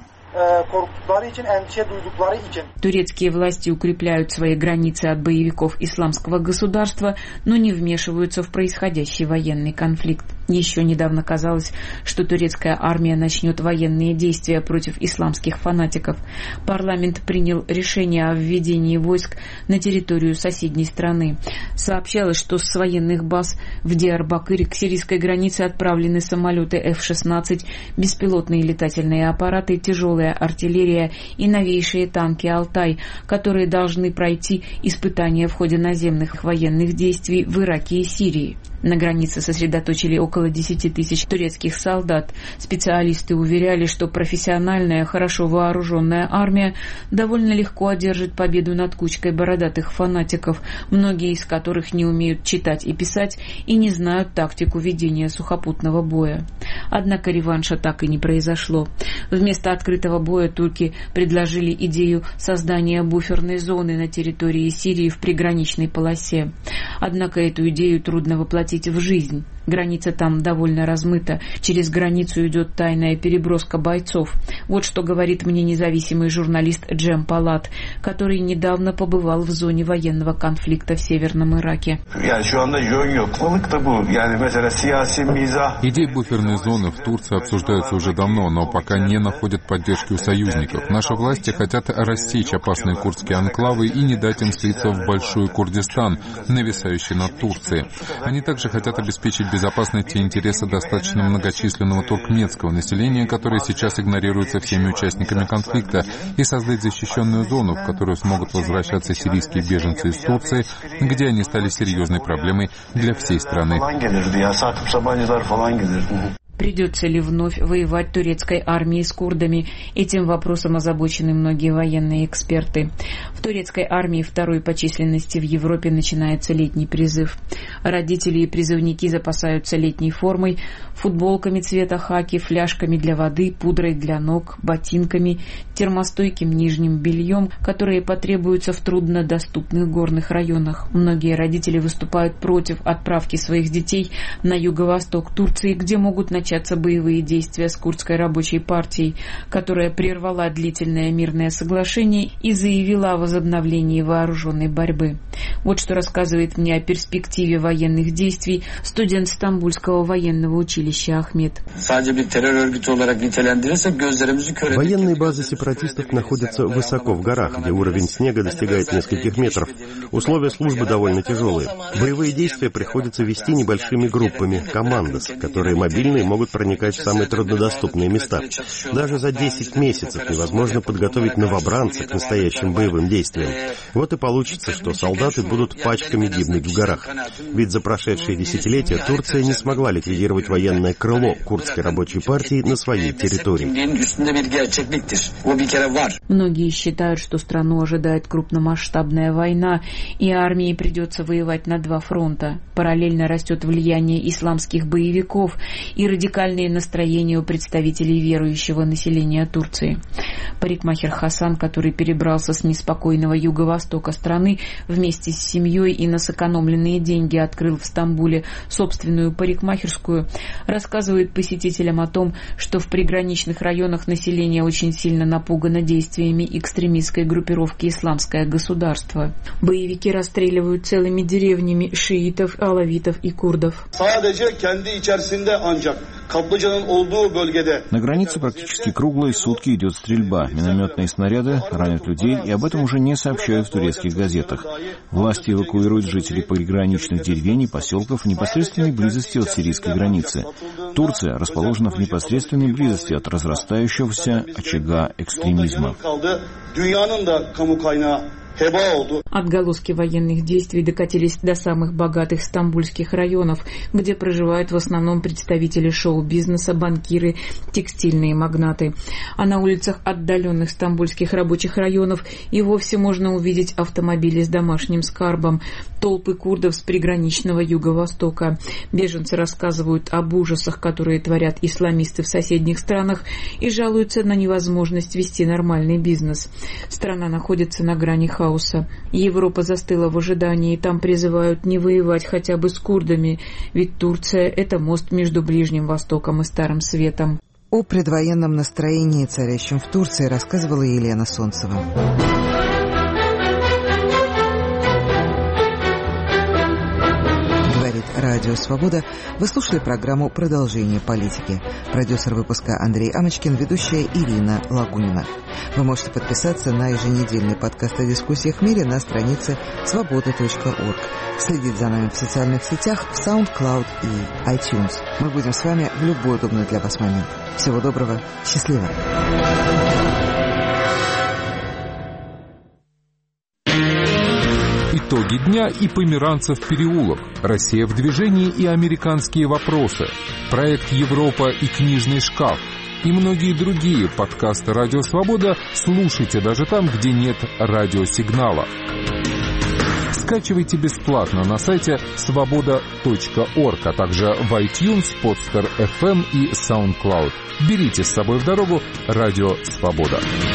Speaker 14: Турецкие власти укрепляют свои границы от боевиков исламского государства, но не вмешиваются в происходящий военный конфликт. Еще недавно казалось, что турецкая армия начнет военные действия против исламских фанатиков. Парламент принял решение о введении войск на территорию соседней страны. Сообщалось, что с военных баз в Диарбакыре к сирийской границе отправлены самолеты F-16, беспилотные летательные аппараты, тяжелая артиллерия и новейшие танки «Алтай», которые должны пройти испытания в ходе наземных военных действий в Ираке и Сирии. На границе сосредоточили около 10 тысяч турецких солдат. Специалисты уверяли, что профессиональная, хорошо вооруженная армия довольно легко одержит победу над кучкой бородатых фанатиков, многие из которых не умеют читать и писать и не знают тактику ведения сухопутного боя. Однако реванша так и не произошло. Вместо открытого боя турки предложили идею создания буферной зоны на территории Сирии в приграничной полосе. Однако эту идею трудно воплотить в жизнь. Граница там довольно размыта. Через границу идет тайная переброска бойцов. Вот что говорит мне независимый журналист Джем Палат, который недавно побывал в зоне военного конфликта в Северном Ираке.
Speaker 16: Идея буферной зоны в Турции обсуждается уже давно, но пока не находят поддержки у союзников. Наши власти хотят рассечь опасные курдские анклавы и не дать им слиться в Большой Курдистан, нависающий над Турцией. Они также также хотят обеспечить безопасность и интересы достаточно многочисленного туркменского населения, которое сейчас игнорируется всеми участниками конфликта, и создать защищенную зону, в которую смогут возвращаться сирийские беженцы из Турции, где они стали серьезной проблемой для всей страны.
Speaker 14: Придется ли вновь воевать турецкой армии с курдами? Этим вопросом озабочены многие военные эксперты. В турецкой армии второй по численности в Европе начинается летний призыв. Родители и призывники запасаются летней формой, футболками цвета хаки, фляжками для воды, пудрой для ног, ботинками, термостойким нижним бельем, которые потребуются в труднодоступных горных районах. Многие родители выступают против отправки своих детей на юго-восток Турции, где могут начаться боевые действия с курдской рабочей партией, которая прервала длительное мирное соглашение и заявила о возобновлении вооруженной борьбы. Вот что рассказывает мне о перспективе военных действий студент Стамбульского военного училища Ахмед.
Speaker 7: Военные базы сепаратистов находятся высоко в горах, где уровень снега достигает нескольких метров. Условия службы довольно тяжелые. Боевые действия приходится вести небольшими группами, командос, которые мобильные могут проникать в самые труднодоступные места. Даже за 10 месяцев невозможно подготовить новобранца к настоящим боевым действиям. Вот и получится, что солдаты будут пачками гибнуть в горах. Ведь за прошедшие десятилетия Турция не смогла ликвидировать военное крыло курдской рабочей партии на своей территории.
Speaker 14: Многие считают, что страну ожидает крупномасштабная война, и армии придется воевать на два фронта. Параллельно растет влияние исламских боевиков и радикальные настроения у представителей верующего населения Турции. Парикмахер Хасан, который перебрался с неспокойного юго-востока страны вместе с семьей и на сэкономленные деньги открыл в Стамбуле собственную парикмахерскую, рассказывает посетителям о том, что в приграничных районах население очень сильно напугано действиями экстремистской группировки «Исламское государство». Боевики расстреливают целыми деревнями шиитов, алавитов и курдов.
Speaker 15: На границе практически круглые сутки идет стрельба. Минометные снаряды ранят людей, и об этом уже не сообщают в турецких газетах. Власти эвакуируют жителей приграничных деревень и поселков в непосредственной близости от сирийской границы. Турция расположена в непосредственной близости от разрастающегося очага экстремизма.
Speaker 14: Отголоски военных действий докатились до самых богатых стамбульских районов, где проживают в основном представители шоу-бизнеса, банкиры, текстильные магнаты. А на улицах отдаленных стамбульских рабочих районов и вовсе можно увидеть автомобили с домашним скарбом, толпы курдов с приграничного юго-востока. Беженцы рассказывают об ужасах, которые творят исламисты в соседних странах, и жалуются на невозможность вести нормальный бизнес. Страна находится на грани хаоса. Европа застыла в ожидании, там призывают не воевать хотя бы с курдами, ведь Турция — это мост между Ближним Востоком и Старым Светом.
Speaker 1: О предвоенном настроении, царящем в Турции, рассказывала Елена Солнцева. Радио «Свобода». Вы слушали программу «Продолжение политики». Продюсер выпуска Андрей Амочкин, ведущая Ирина Лагунина. Вы можете подписаться на еженедельный подкаст о дискуссиях в мире на странице свобода.орг. Следить за нами в социальных сетях, в SoundCloud и iTunes. Мы будем с вами в любой удобный для вас момент. Всего доброго. Счастливо.
Speaker 16: Итоги дня и Померанцев переулок, Россия в движении и американские вопросы, проект Европа и книжный шкаф и многие другие подкасты «Радио Свобода» слушайте даже там, где нет радиосигнала. Скачивайте бесплатно на сайте svoboda.org, а также в iTunes, Podster FM и SoundCloud. Берите с собой в дорогу «Радио Свобода».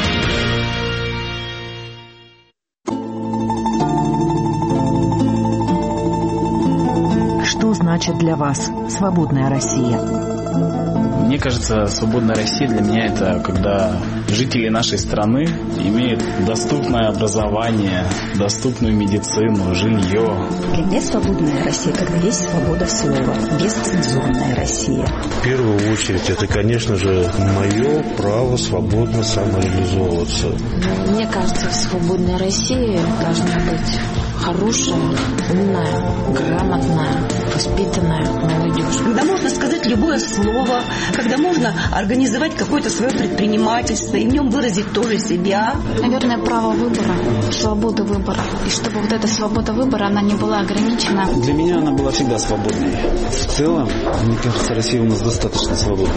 Speaker 17: Что значит для вас свободная Россия?
Speaker 18: Мне кажется, свободная Россия для меня это когда жители нашей страны имеют доступное образование, доступную медицину, жилье.
Speaker 17: Для меня свободная Россия, когда есть свобода слова, бесцензурная Россия.
Speaker 19: В первую очередь это, конечно же, мое право свободно самореализовываться.
Speaker 20: Мне кажется, в свободной России должна быть хорошая, умная, грамотная, воспитанная молодежь.
Speaker 17: Когда можно сказать любое слово, когда можно организовать какое-то свое предпринимательство и в нем выразить тоже себя.
Speaker 8: Наверное, право выбора, свобода выбора. И чтобы вот эта свобода выбора, она не была ограничена.
Speaker 18: Для меня она была всегда свободной. В целом, мне кажется, Россия у нас достаточно свободна.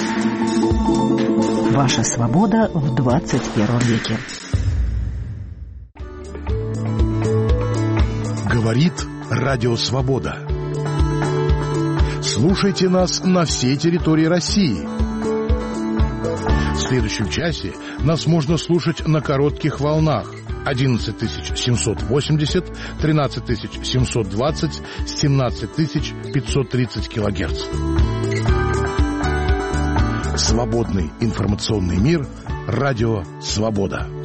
Speaker 17: Ваша свобода в 21 веке.
Speaker 21: Говорит Радио Свобода. Слушайте нас на всей территории России. В следующем часе нас можно слушать на коротких волнах 11780, 13720, 17530 килогерц. Свободный информационный мир. Радио Свобода.